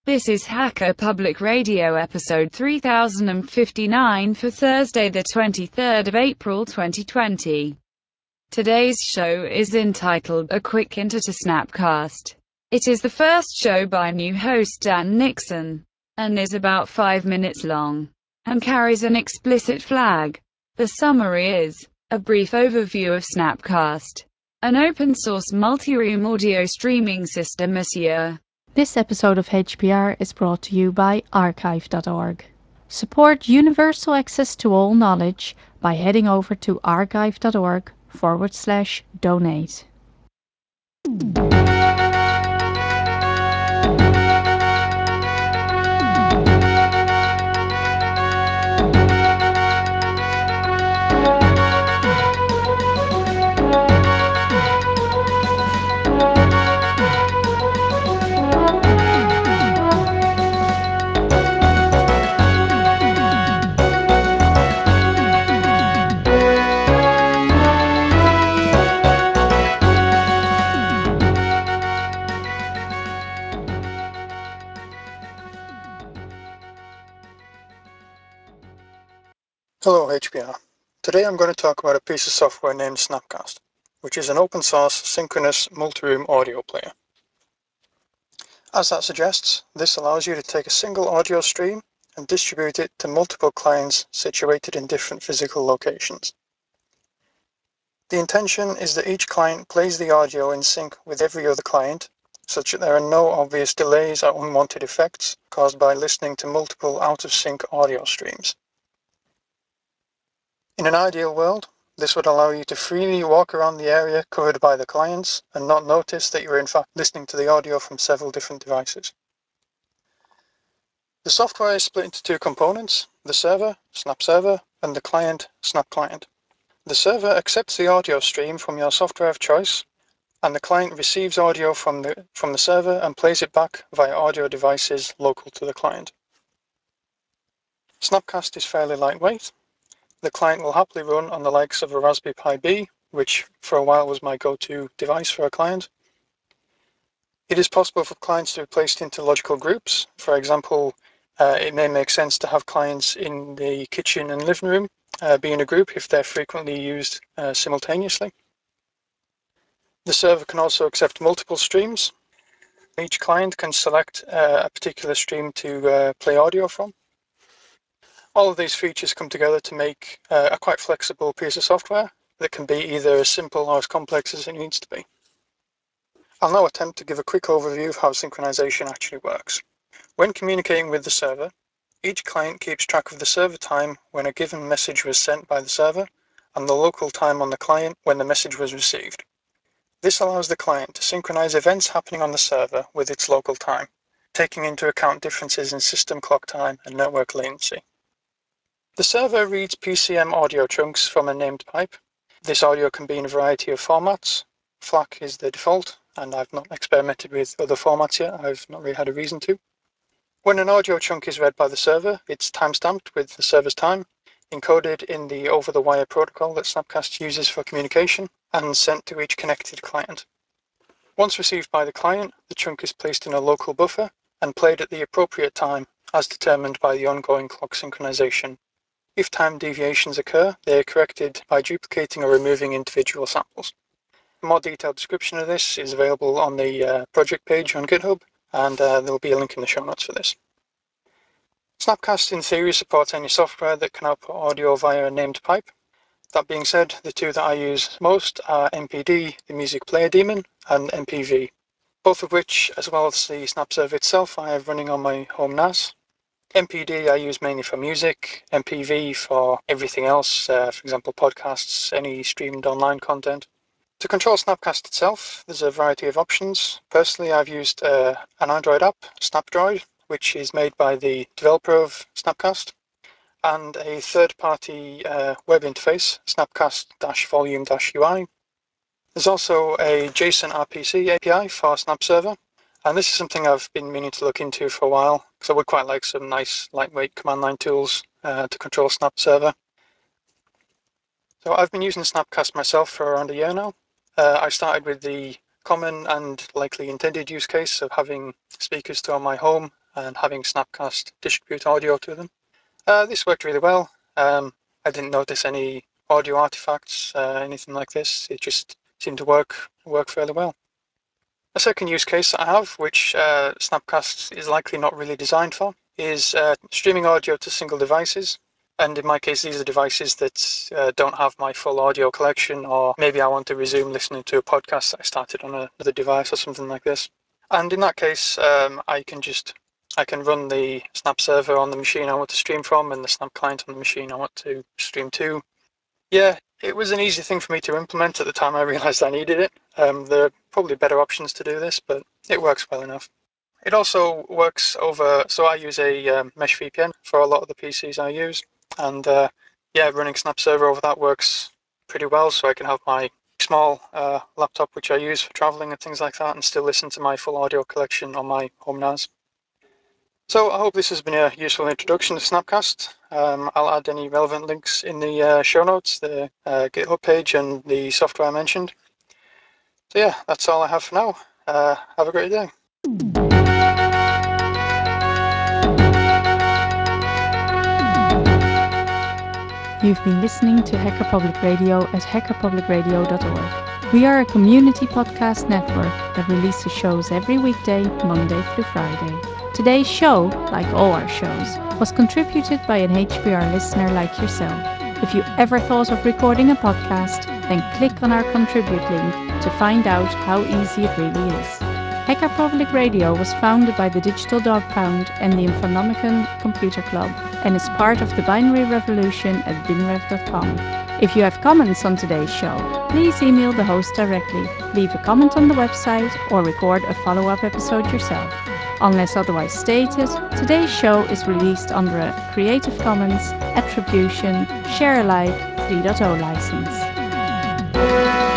This is Hacker Public Radio episode 3059 for Thursday the 23rd of April 2020. Today's show is entitled A Quick Intro to Snapcast. It is the first show by new host Dan Nixon, and is about 5 minutes long, and carries an explicit flag. The summary is a brief overview of Snapcast, an open-source multi-room audio streaming system. This episode of HPR is brought to you by archive.org. Support universal access to all knowledge by heading over to archive.org/donate. Hello HPR. Today I'm going to talk about a piece of software named Snapcast, which is an open source synchronous multi-room audio player. As that suggests, this allows you to take a single audio stream and distribute it to multiple clients situated in different physical locations. The intention is that each client plays the audio in sync with every other client, such that there are no obvious delays or unwanted effects caused by listening to multiple out-of-sync audio streams. In an ideal world, this would allow you to freely walk around the area covered by the clients and not notice that you are in fact listening to the audio from several different devices. The software is split into two components, the server, Snap Server, and the client, Snap Client. The server accepts the audio stream from your software of choice, and the client receives audio from the server and plays it back via audio devices local to the client. Snapcast is fairly lightweight. The client will happily run on the likes of a Raspberry Pi B, which for a while was my go-to device for a client. It is possible for clients to be placed into logical groups. For example, it may make sense to have clients in the kitchen and living room be in a group if they're frequently used simultaneously. The server can also accept multiple streams. Each client can select a particular stream to play audio from. All of these features come together to make a quite flexible piece of software that can be either as simple or as complex as it needs to be. I'll now attempt to give a quick overview of how synchronization actually works. When communicating with the server, each client keeps track of the server time when a given message was sent by the server and the local time on the client when the message was received. This allows the client to synchronize events happening on the server with its local time, taking into account differences in system clock time and network latency. The server reads PCM audio chunks from a named pipe. This audio can be in a variety of formats. FLAC is the default, and I've not experimented with other formats yet. I've not really had a reason to. When an audio chunk is read by the server, it's timestamped with the server's time, encoded in the over-the-wire protocol that Snapcast uses for communication, and sent to each connected client. Once received by the client, the chunk is placed in a local buffer and played at the appropriate time, as determined by the ongoing clock synchronization. If time deviations occur, they are corrected by duplicating or removing individual samples. A more detailed description of this is available on the project page on GitHub, and there will be a link in the show notes for this. Snapcast in theory supports any software that can output audio via a named pipe. That being said, the two that I use most are MPD, the Music Player Daemon, and MPV, both of which, as well as the Snap Server itself, I have running on my home NAS. MPD I use mainly for music, MPV for everything else, for example podcasts, any streamed online content. To control Snapcast itself, there's a variety of options. Personally, I've used an Android app, Snapdroid, which is made by the developer of Snapcast, and a third-party web interface, Snapcast-volume-UI. There's also a JSON RPC API for Snap Server. And this is something I've been meaning to look into for a while, because I would quite like some nice lightweight command line tools to control Snap Server. So I've been using Snapcast myself for around a year now. I started with the common and likely intended use case of having speakers to my home and having Snapcast distribute audio to them. This worked really well. I didn't notice any audio artifacts, anything like this. It just seemed to work fairly well. A second use case I have, which Snapcast is likely not really designed for, is streaming audio to single devices. And in my case, these are devices that don't have my full audio collection, or maybe I want to resume listening to a podcast that I started on another device or something like this. And in that case, I can run the Snap server on the machine I want to stream from and the Snap client on the machine I want to stream to. Yeah, it was an easy thing for me to implement at the time I realized I needed it. There are probably better options to do this, but it works well enough. It also works over, so I use a mesh VPN for a lot of the PCs I use. And yeah, running Snap server over that works pretty well, so I can have my small laptop which I use for traveling and things like that and still listen to my full audio collection on my home NAS. So I hope this has been a useful introduction to Snapcast. I'll add any relevant links in the show notes, the GitHub page and the software I mentioned. So yeah, that's all I have for now. Have a great day. You've been listening to Hacker Public Radio at hackerpublicradio.org. We are a community podcast network that releases shows every weekday, Monday through Friday. Today's show, like all our shows, was contributed by an HPR listener like yourself. If you ever thought of recording a podcast, then click on our contribute link to find out how easy it really is. Hacker Public Radio was founded by the Digital Dog Pound and the Infonomicon Computer Club and is part of the binary revolution at binrev.com. If you have comments on today's show, please email the host directly, leave a comment on the website, or record a follow-up episode yourself. Unless otherwise stated, today's show is released under a Creative Commons Attribution Share Alike 3.0 license.